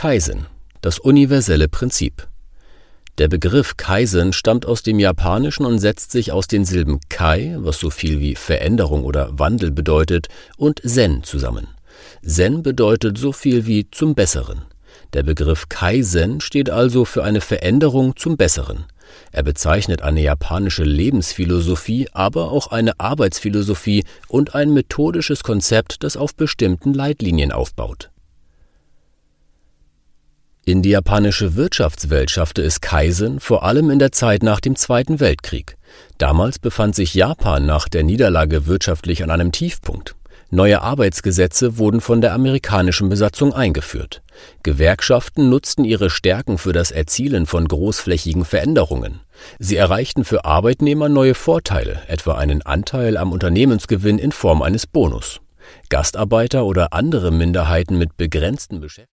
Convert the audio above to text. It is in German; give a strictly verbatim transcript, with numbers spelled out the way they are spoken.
Kaizen, das universelle Prinzip. Der Begriff Kaizen stammt aus dem Japanischen und setzt sich aus den Silben Kai, was so viel wie Veränderung oder Wandel bedeutet, und Zen zusammen. Zen bedeutet so viel wie zum Besseren. Der Begriff Kaizen steht also für eine Veränderung zum Besseren. Er bezeichnet eine japanische Lebensphilosophie, aber auch eine Arbeitsphilosophie und ein methodisches Konzept, das auf bestimmten Leitlinien aufbaut. In die japanische Wirtschaftswelt schaffte es Kaizen vor allem in der Zeit nach dem Zweiten Weltkrieg. Damals befand sich Japan nach der Niederlage wirtschaftlich an einem Tiefpunkt. Neue Arbeitsgesetze wurden von der amerikanischen Besatzung eingeführt. Gewerkschaften nutzten ihre Stärken für das Erzielen von großflächigen Veränderungen. Sie erreichten für Arbeitnehmer neue Vorteile, etwa einen Anteil am Unternehmensgewinn in Form eines Bonus. Gastarbeiter oder andere Minderheiten mit begrenzten Beschäftigungen